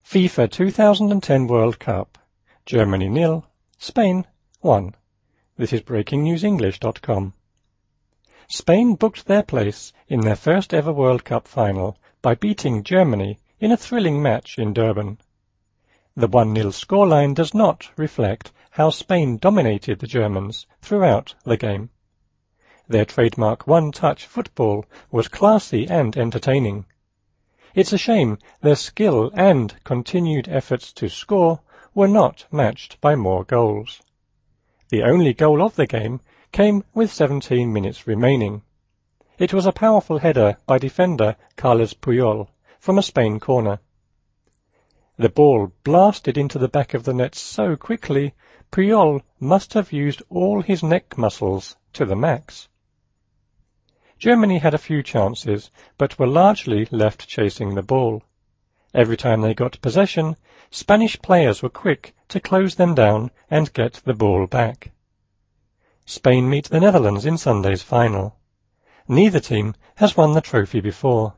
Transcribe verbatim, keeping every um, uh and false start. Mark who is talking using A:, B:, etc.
A: FIFA two thousand ten World Cup. Germany nil, Spain one. This is breaking news english dot com. Spain booked their place in their first ever World Cup final by beating Germany in a thrilling match in Durban. The one nil scoreline does not reflect how Spain dominated the Germans throughout the game. Their trademark one-touch football was classy and entertaining. It's a shame their skill and continued efforts to score were not matched by more goals. The only goal of the game came with seventeen minutes remaining. It was a powerful header by defender Carles Puyol from a Spain corner. The ball blasted into the back of the net so quickly, Puyol must have used all his neck muscles to the max. Germany had a few chances, but were largely left chasing the ball. Every time they got possession, Spanish players were quick to close them down and get the ball back. Spain meet the Netherlands in Sunday's final. Neither team has won the trophy before.